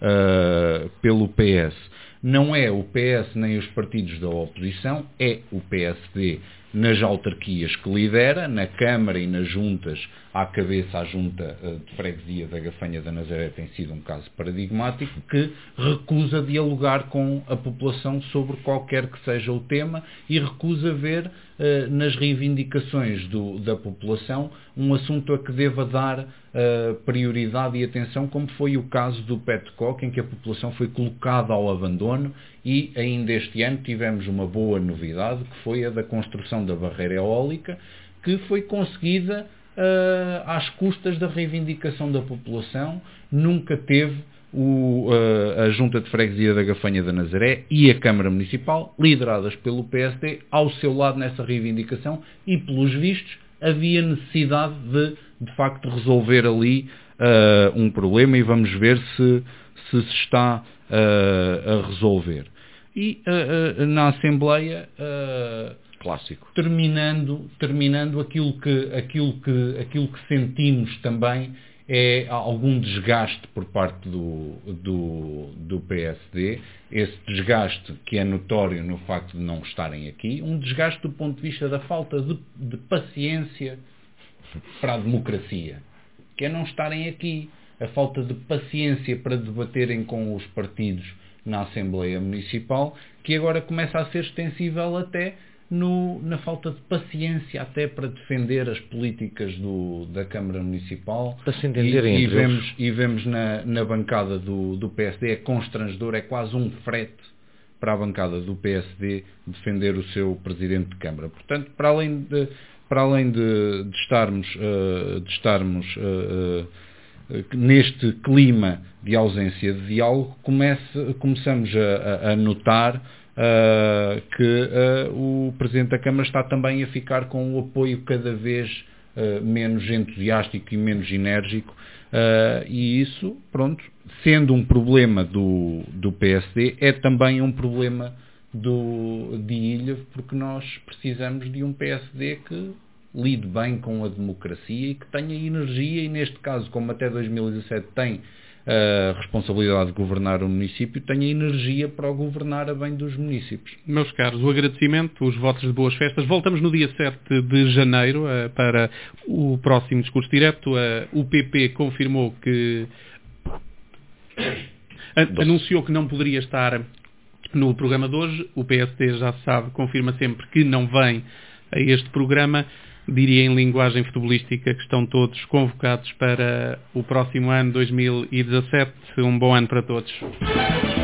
PS. Não é o PS nem os partidos da oposição, é o PSD nas autarquias que lidera, na Câmara e nas juntas, à cabeça a junta de freguesia da Gafanha da Nazaré tem sido um caso paradigmático, que recusa dialogar com a população sobre qualquer que seja o tema e recusa ver nas reivindicações da população um assunto a que deva dar prioridade e atenção, como foi o caso do Petcock, em que a população foi colocada ao abandono, e ainda este ano tivemos uma boa novidade, que foi a da construção da barreira eólica, que foi conseguida às custas da reivindicação da população. Nunca teve a Junta de Freguesia da Gafanha da Nazaré e a Câmara Municipal, lideradas pelo PSD, ao seu lado nessa reivindicação, e pelos vistos havia necessidade de facto resolver ali um problema, e vamos ver se está a resolver. e na Assembleia Clássico. terminando aquilo que sentimos também é algum desgaste por parte do PSD, esse desgaste que é notório no facto de não estarem aqui, um desgaste do ponto de vista da falta de paciência para a democracia, que é não estarem aqui, a falta de paciência para debaterem com os partidos na Assembleia Municipal, que agora começa a ser extensível até na falta de paciência até para defender as políticas da Câmara Municipal. Para se entenderem entre eles. E vemos na bancada do PSD, é constrangedor, é quase um frete para a bancada do PSD defender o seu Presidente de Câmara. Portanto, para além de estarmos neste clima de ausência de diálogo, começamos a notar que o Presidente da Câmara está também a ficar com o apoio cada vez menos entusiástico e menos enérgico, e isso, pronto, sendo um problema do PSD, é também um problema de Ilha, porque nós precisamos de um PSD que lide bem com a democracia e que tenha energia, e neste caso, como até 2017 tem a responsabilidade de governar o município, tenha energia para o governar a bem dos municípios. Meus caros, o agradecimento, os votos de boas festas. Voltamos no dia 7 de janeiro para o próximo discurso direto. O PP confirmou que... anunciou que não poderia estar no programa de hoje. O PSD, já se sabe, confirma sempre que não vem a este programa. Diria em linguagem futebolística que estão todos convocados para o próximo ano, 2017. Um bom ano para todos.